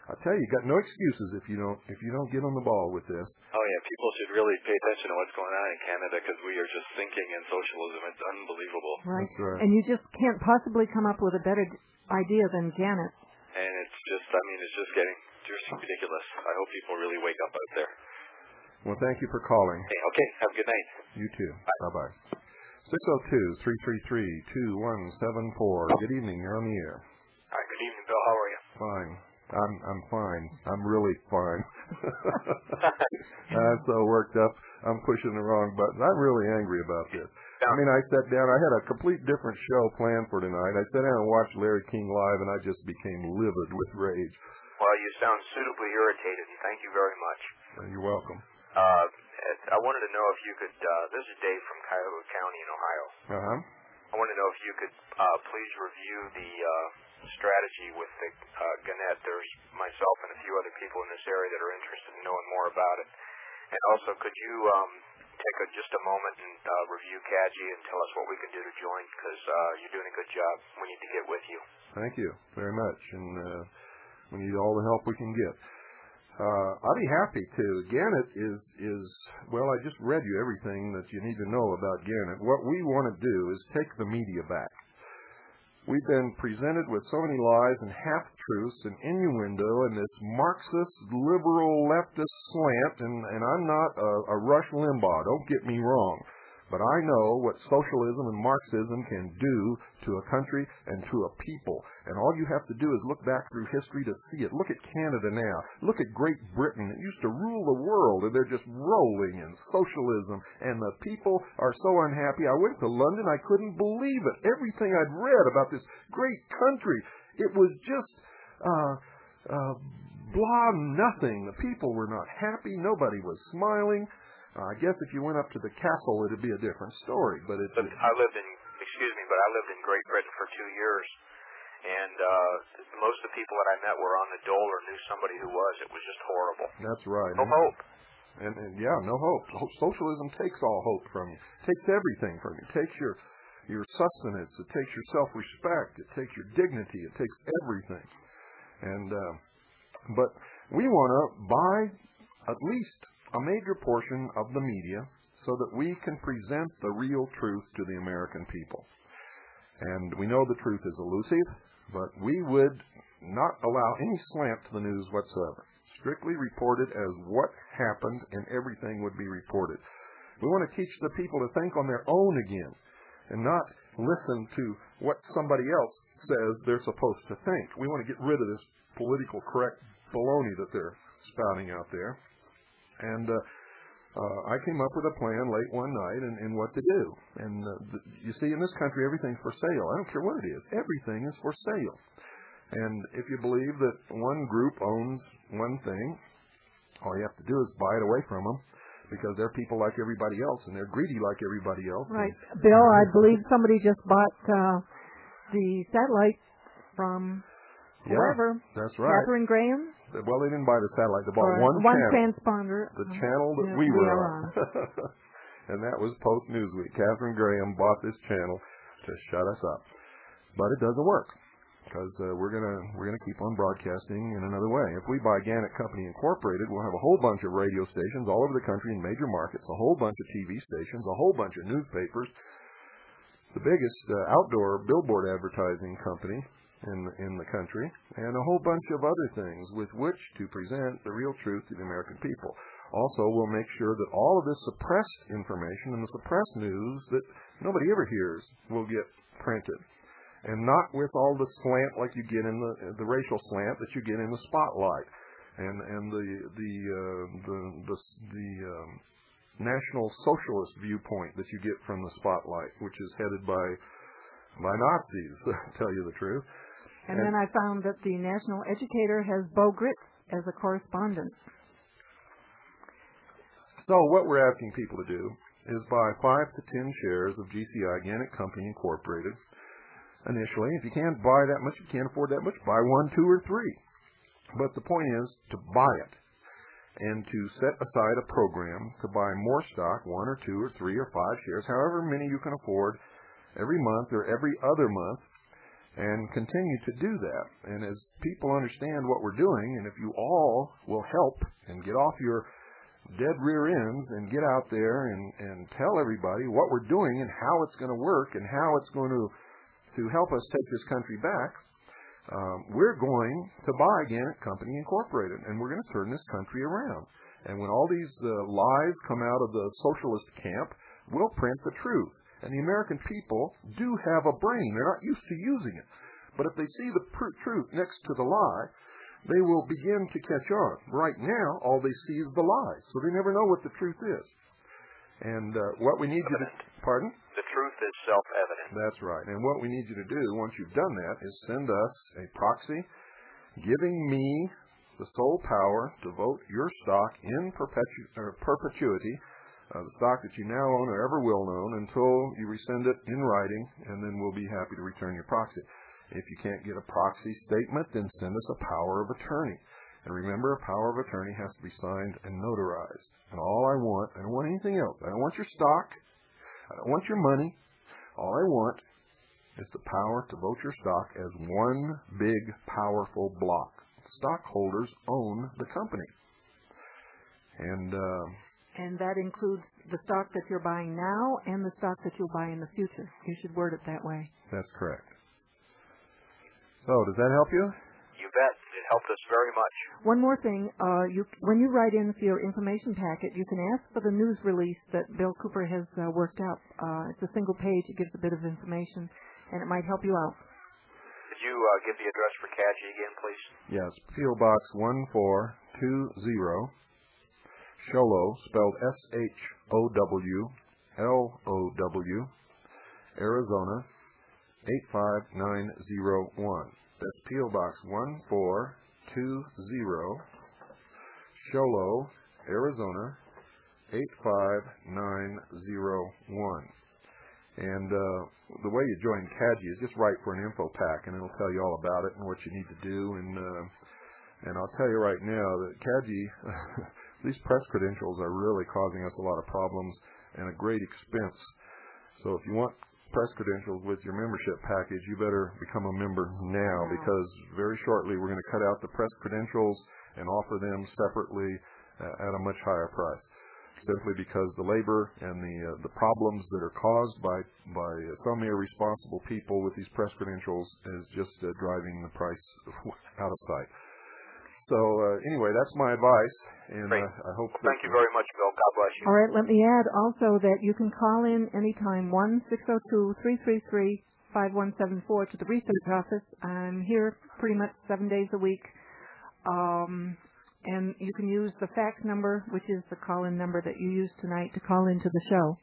I tell you, you got no excuses if you don't get on the ball with this. Oh yeah, people should really pay attention to what's going on in Canada because we are just sinking in socialism. It's unbelievable. Right. That's right. And you just can't possibly come up with a better idea than Gannett. And it's just getting just ridiculous. I hope people really wake up out there. Well, thank you for calling. Okay, have a good night. You too. Bye. Bye-bye. 602-333-2174. Good evening. You're on the air. Hi, good evening, Bill. How are you? Fine. I'm fine. I'm really fine. I'm so worked up. I'm pushing the wrong button. I'm really angry about this. I mean, I sat down. I had a complete different show planned for tonight. I sat down and watched Larry King live, and I just became livid with rage. Well, you sound suitably irritated, and thank you very much. You're welcome. I wanted to know if you could, this is Dave from Cuyahoga County in Ohio. Uh-huh. I wanted to know if you could please review the strategy with the Gannett. There's myself and a few other people in this area that are interested in knowing more about it. And also, could you take just a moment and review CAGI and tell us what we can do to join, because you're doing a good job. We need to get with you. Thank you very much, and we need all the help we can get. I'll be happy to. Gannett is well, I just read you everything that you need to know about Gannett. What we want to do is take the media back. We've been presented with so many lies and half-truths and innuendo and this Marxist, liberal, leftist slant, and I'm not a Rush Limbaugh, don't get me wrong, but I know what socialism and Marxism can do to a country and to a people, and all you have to do is look back through history to see it. Look at Canada now. Look at Great Britain. It used to rule the world, and they're just rolling in socialism, and the people are so unhappy. I went to London. I couldn't believe it. Everything I'd read about this great country, it was just blah nothing. The people were not happy. Nobody was smiling. I guess if you went up to the castle, it'd be a different story. But I lived in Great Britain for 2 years, and most of the people that I met were on the dole or knew somebody who was. It was just horrible. That's right. No hope. And yeah, no hope. Socialism takes all hope from you. Takes everything from you. Takes your sustenance. It takes your self-respect. It takes your dignity. It takes everything. And but we want to buy at least a major portion of the media so that we can present the real truth to the American people. And we know the truth is elusive, but we would not allow any slant to the news whatsoever. Strictly reported as what happened, and everything would be reported. We want to teach the people to think on their own again and not listen to what somebody else says they're supposed to think. We want to get rid of this political correct baloney that they're spouting out there. And I came up with a plan late one night and what to do. And you see, in this country, everything's for sale. I don't care what it is. Everything is for sale. And if you believe that one group owns one thing, all you have to do is buy it away from them, because they're people like everybody else, and they're greedy like everybody else. Right. Bill, I believe somebody just bought the satellite from whoever. That's right. Katharine Graham? Well, they didn't buy the satellite. They bought one channel. Transponder. The channel that we were on. And that was Post Newsweek. Katharine Graham bought this channel to shut us up. But it doesn't work, because we're gonna keep on broadcasting in another way. If we buy Gannett Company Incorporated, we'll have a whole bunch of radio stations all over the country in major markets, a whole bunch of TV stations, a whole bunch of newspapers, the biggest outdoor billboard advertising company in the country, and a whole bunch of other things with which to present the real truth to the American people. Also, we'll make sure that all of this suppressed information and the suppressed news that nobody ever hears will get printed, and not with all the slant like you get in the racial slant that you get in the Spotlight, and the National Socialist viewpoint that you get from the Spotlight, which is headed by Nazis, to tell you the truth. And then I found that the National Educator has Bo Gritz as a correspondent. So what we're asking people to do is buy 5 to 10 shares of GCI, Gannett Company Incorporated, initially. If you can't buy that much, you can't afford that much, buy 1, 2, or 3. But the point is to buy it and to set aside a program to buy more stock, 1 or 2 or 3 or 5 shares, however many you can afford, every month or every other month. and continue to do that. And as people understand what we're doing, and if you all will help and get off your dead rear ends and get out there and tell everybody what we're doing and how it's going to work and how it's going to help us take this country back, we're going to buy Gannett Company Incorporated, and we're going to turn this country around. And when all these lies come out of the socialist camp, we'll print the truth. And the American people do have a brain. They're not used to using it. But if they see the truth next to the lie, they will begin to catch on. Right now, all they see is the lies, so they never know what the truth is. And what we need you to... Pardon? The truth is self-evident. That's right. And what we need you to do, once you've done that, is send us a proxy giving me the sole power to vote your stock in perpetuity, the stock that you now own or ever will own, until you rescind it in writing, and then we'll be happy to return your proxy. If you can't get a proxy statement, then send us a power of attorney. And remember, a power of attorney has to be signed and notarized. And all I want, I don't want anything else. I don't want your stock. I don't want your money. All I want is the power to vote your stock as one big, powerful block. Stockholders own the company. And that includes the stock that you're buying now and the stock that you'll buy in the future. You should word it that way. That's correct. So, does that help you? You bet. It helped us very much. One more thing. When you write in for your information packet, you can ask for the news release that Bill Cooper has worked out. It's a single page. It gives a bit of information, and it might help you out. Could you give the address for CAGI again, please? Yes. P.O. Box 1420, Show-Low, spelled SHOWLOW, Arizona, 85901. That's P.O. Box 1420, Show-Low, Arizona, 85901. And the way you join CAGI is just write for an info pack, and it'll tell you all about it and what you need to do. And I'll tell you right now that CAGI, these press credentials are really causing us a lot of problems and a great expense. So if you want press credentials with your membership package, you better become a member now, because very shortly we're going to cut out the press credentials and offer them separately at a much higher price, simply because the labor and the problems that are caused by some irresponsible people with these press credentials is just driving the price out of sight. So anyway, that's my advice, and I hope. Well, thank you very much, Bill. God bless you. All right. Let me add also that you can call in anytime 1-602-333-5174 to the research office. I'm here pretty much 7 days a week, and you can use the fax number, which is the call-in number that you used tonight, to call into the show.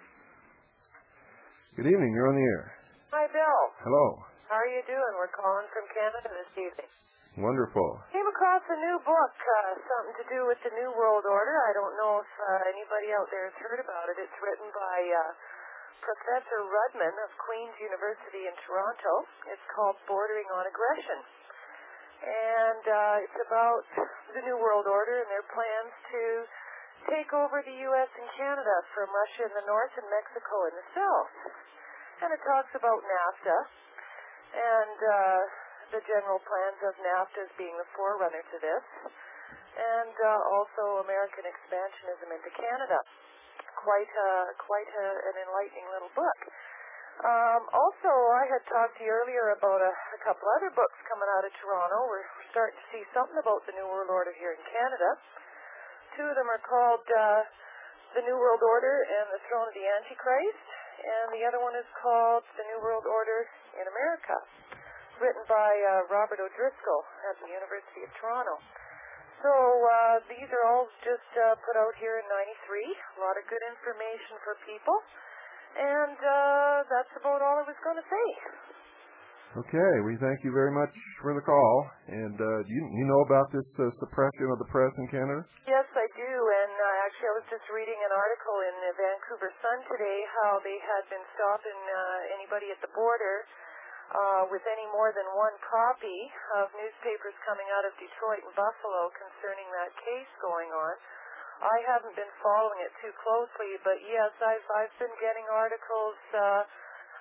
Good evening. You're on the air. Hi, Bill. Hello. How are you doing? We're calling from Canada this evening. Wonderful. Came across a new book, something to do with the New World Order. I don't know if anybody out there has heard about it. It's written by Professor Rudman of Queen's University in Toronto. It's called Bordering on Aggression. And it's about the New World Order and their plans to take over the U.S. and Canada from Russia in the north and Mexico in the south. And it talks about NAFTA and the general plans of NAFTA as being the forerunner to this, and also American expansionism into Canada. Quite an enlightening little book. Also, I had talked to you earlier about a couple other books coming out of Toronto. We're starting to see something about the New World Order here in Canada. Two of them are called The New World Order and the Throne of the Antichrist, and the other one is called The New World Order in America, written by Robert O'Driscoll at the University of Toronto. So these are all just put out here in '93. A lot of good information for people. And that's about all I was going to say. Okay, we thank you very much for the call. And you know about this suppression of the press in Canada? Yes, I do. And actually, I was just reading an article in the Vancouver Sun today how they had been stopping anybody at the border with any more than one copy of newspapers coming out of Detroit and Buffalo concerning that case going on. I haven't been following it too closely, but yes, I've been getting articles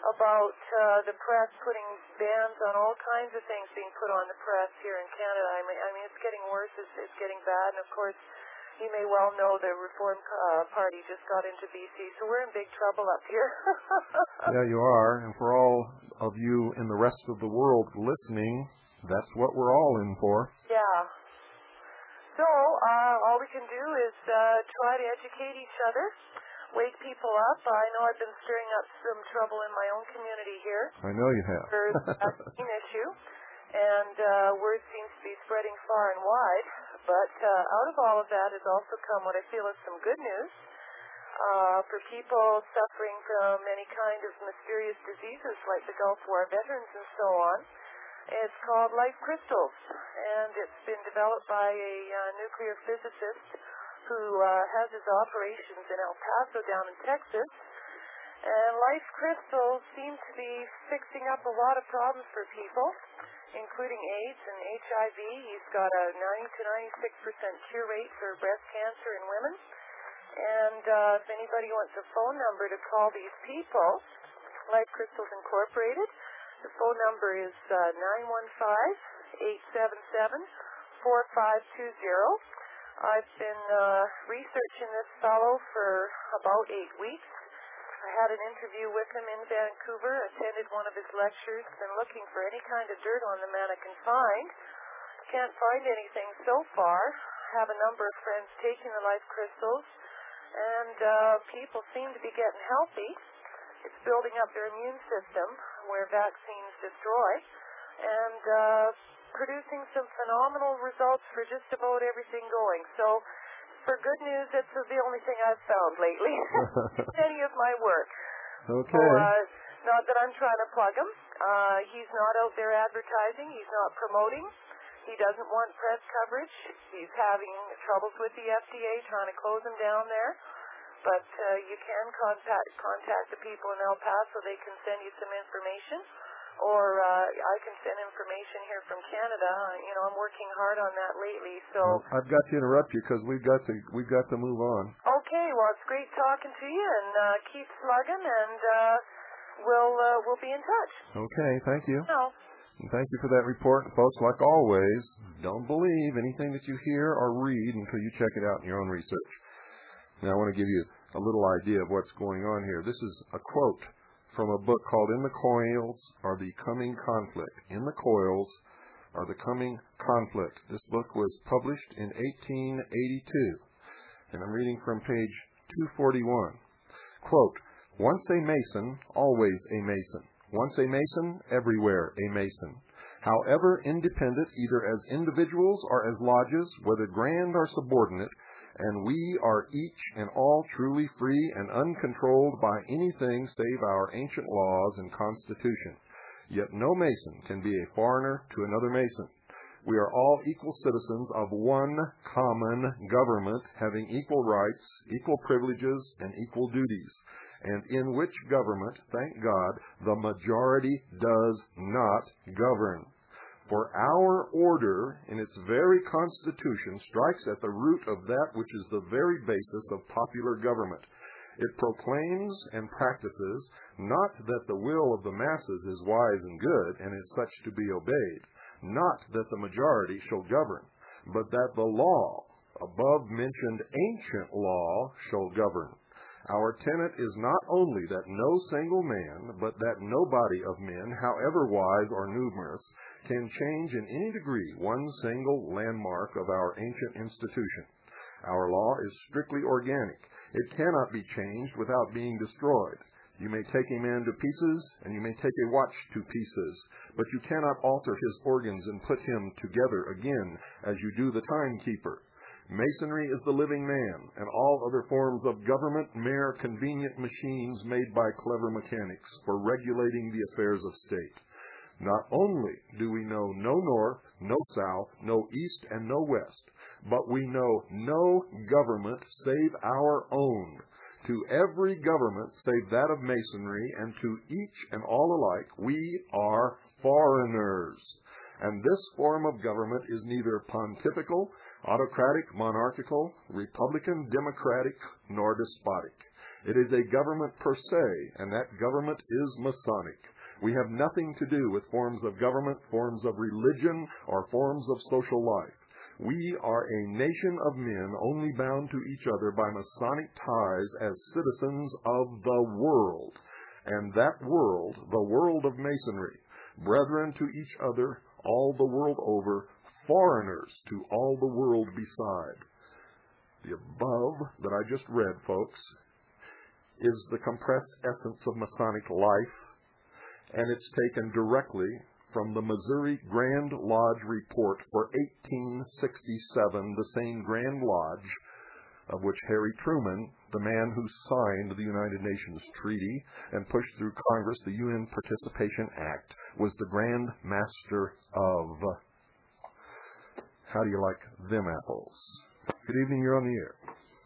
about the press putting bans on all kinds of things being put on the press here in Canada. I mean, it's getting worse. It's getting bad. And, of course, you may well know the Reform Party just got into BC, so we're in big trouble up here. Yeah, you are. And for all of you in the rest of the world listening, that's what we're all in for. Yeah. So all we can do is try to educate each other, wake people up. I know I've been stirring up some trouble in my own community here. I know you have. For the vaccine issue, and word seems to be spreading far and wide. But out of all of that has also come what I feel is some good news for people suffering from any kind of mysterious diseases like the Gulf War veterans and so on. It's called Life Crystals, and it's been developed by a nuclear physicist who has his operations in El Paso down in Texas. And Life Crystals seem to be fixing up a lot of problems for people, including AIDS and HIV. He's got a 90 to 96% cure rate for breast cancer in women. And if anybody wants a phone number to call these people, Life Crystals Incorporated, the phone number is 915-877-4520. I've been researching this fellow for about 8 weeks. I had an interview with him in Vancouver, attended one of his lectures, been looking for any kind of dirt on the man I can find. Can't find anything so far. Have a number of friends taking the Life Crystals, and people seem to be getting healthy. It's building up their immune system, where vaccines destroy, and producing some phenomenal results for just about everything going. So, for good news, that's the only thing I've found lately. Any of my work. Okay. So, not that I'm trying to plug him. He's not out there advertising. He's not promoting. He doesn't want press coverage. He's having troubles with the FDA, trying to close him down there. But you can contact the people in El Paso. They can send you some information. Or I can send information here from Canada. I'm working hard on that lately. So I've got to interrupt you because we've got to move on. Okay, well it's great talking to you, and keep slugging, and we'll be in touch. Okay, thank you. No. And thank you for that report, folks. Like always, don't believe anything that you hear or read until you check it out in your own research. Now I want to give you a little idea of what's going on here. This is a quote from a book called In the Coils Are the Coming Conflict. In the Coils Are the Coming Conflict. This book was published in 1882. And I'm reading from page 241. Quote, once a Mason, always a Mason. Once a Mason, everywhere a Mason. However independent, either as individuals or as lodges, whether grand or subordinate, and we are each and all truly free and uncontrolled by anything save our ancient laws and Constitution. Yet no Mason can be a foreigner to another Mason. We are all equal citizens of one common government, having equal rights, equal privileges, and equal duties, and in which government, thank God, the majority does not govern. For our order, in its very constitution, strikes at the root of that which is the very basis of popular government. It proclaims and practices not that the will of the masses is wise and good, and is such to be obeyed, not that the majority shall govern, but that the law, above mentioned ancient law, shall govern. Our tenet is not only that no single man, but that no body of men, however wise or numerous, can change in any degree one single landmark of our ancient institution. Our law is strictly organic. It cannot be changed without being destroyed. You may take a man to pieces, and you may take a watch to pieces, but you cannot alter his organs and put him together again, as you do the timekeeper. Masonry is the living man, and all other forms of government mere convenient machines made by clever mechanics for regulating the affairs of state. Not only do we know no north, no south, no east, and no west, but we know no government save our own. To every government save that of Masonry, and to each and all alike, we are foreigners. And this form of government is neither pontifical, autocratic, monarchical, republican, democratic, nor despotic. It is a government per se, and that government is Masonic. We have nothing to do with forms of government, forms of religion, or forms of social life. We are a nation of men only bound to each other by Masonic ties as citizens of the world. And that world, the world of Masonry, brethren to each other all the world over, foreigners to all the world beside. The above that I just read, folks, is the compressed essence of Masonic life, and it's taken directly from the Missouri Grand Lodge report for 1867, the same Grand Lodge of which Harry Truman, the man who signed the United Nations Treaty and pushed through Congress the UN Participation Act, was the Grand Master of. How do you like them apples? Good evening, you're on the air.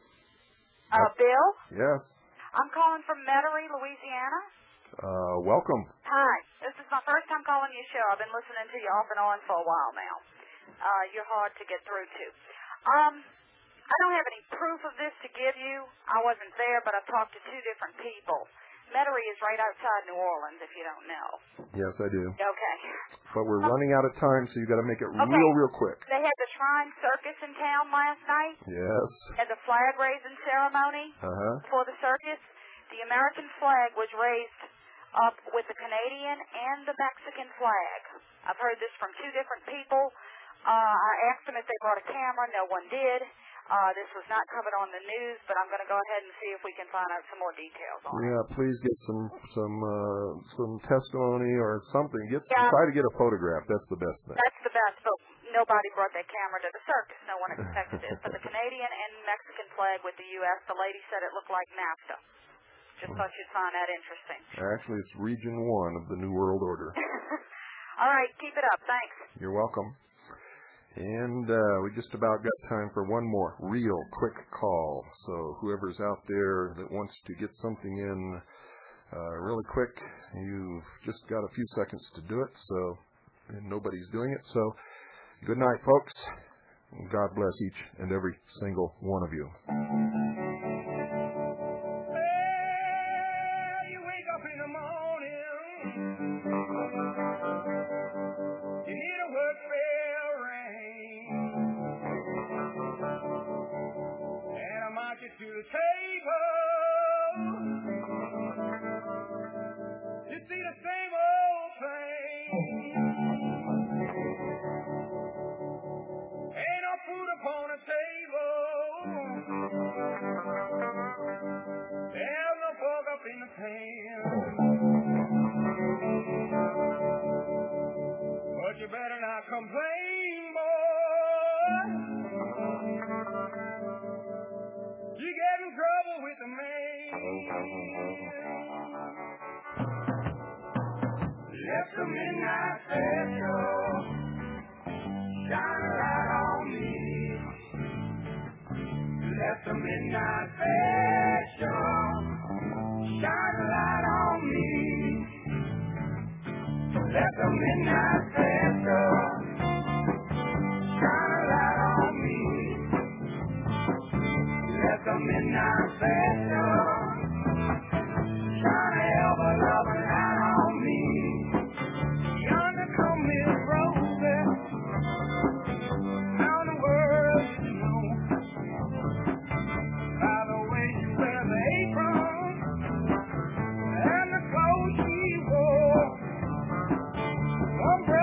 Bill? Yes? I'm calling from Metairie, Louisiana. Welcome. Hi. This is my first time calling your show. I've been listening to you off and on for a while now. You're hard to get through to. I don't have any proof of this to give you. I wasn't there, but I've talked to two different people. Metairie is right outside New Orleans, if you don't know. Yes, I do. Okay. But we're running out of time, so you've got to make it okay. real quick. They had the Shrine Circus in town last night. Yes. Had the flag raising ceremony for the circus. The American flag was raised up with the Canadian and the Mexican flag. I've heard this from two different people. I asked them if they brought a camera. No one did. This was not covered on the news, but I'm going to go ahead and see if we can find out some more details on it. Yeah, please get some testimony or something. Try to get a photograph. That's the best thing. That's the best, but nobody brought their camera to the circus. No one expected it. But the Canadian and Mexican flag with the U.S., the lady said it looked like NAFTA. Just thought you'd find that interesting. Actually, it's Region 1 of the New World Order. All right, keep it up. Thanks. You're welcome. And we just about got time for one more real quick call. So whoever's out there that wants to get something in really quick, you've just got a few seconds to do it. And nobody's doing it. So good night, folks. God bless each and every single one of you. To the table, you see the same old thing. Ain't no food upon the table. There's no fork up in the pan. But you better not complain, boy. You get in trouble with the man. Left the midnight special, shine a light on me. Left the midnight special, shine a light on me. Left the midnight special, shine a light on me. Let the midnight special shine a hell of a loving light on me. Yonder come Miss Rosie, how in the world did you know? By the way she wears the apron and the clothes she wore.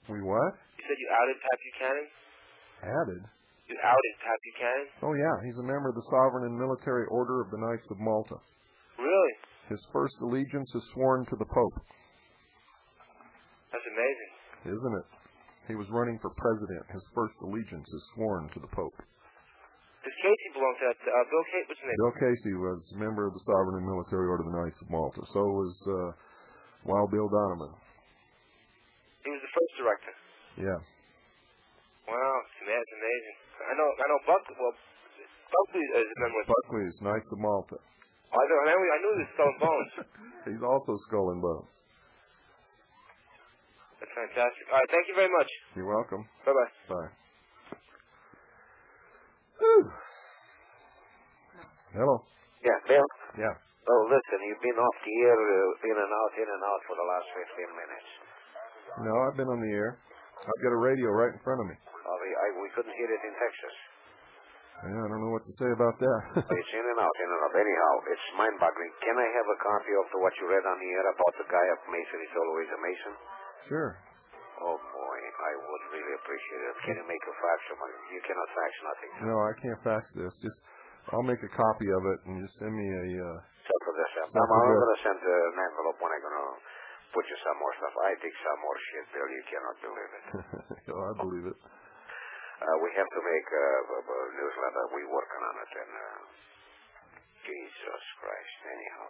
We what? You said you outed Pat Buchanan? Added? You outed Pat Buchanan? Oh, yeah. He's a member of the Sovereign and Military Order of the Knights of Malta. Really? His first allegiance is sworn to the Pope. That's amazing. Isn't it? He was running for president. His first allegiance is sworn to the Pope. Does Casey belong to that? Bill Casey, what's his name? Bill Casey was a member of the Sovereign and Military Order of the Knights of Malta. So was Wild Bill Donovan. He was the first director. Yeah. Wow, that's amazing. I know Buckley. Well, Buckley is a member. Buckley is Knights of Malta. I knew he was Skull and Bones. He's also Skull and Bones. That's fantastic. All right, thank you very much. You're welcome. Bye-bye. Bye. Whew. Hello. Yeah, Bill? Yeah. Oh, listen, you've been off the air in and out for the last 15 minutes. No, I've been on the air. I've got a radio right in front of me. We couldn't hear it in Texas. Yeah, I don't know what to say about that. It's in and out. Anyhow, it's mind-boggling. Can I have a copy of what you read on the air about the guy at Mason? He's always a Mason. Sure. Oh, boy, I would really appreciate it. Can you make a fax? You cannot fax nothing. No, I can't fax this. I'll make a copy of it and just send me a... Except for this. I'm going to send an envelope when I'm going to put you some more stuff. I dig some more shit, Bill. You cannot believe it. Oh, I believe it. We have to make a newsletter. We're working on it. And Jesus Christ. Anyhow.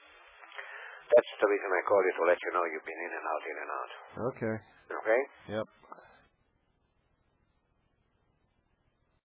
That's the reason I called you, to let you know you've been in and out. Okay. Okay? Yep.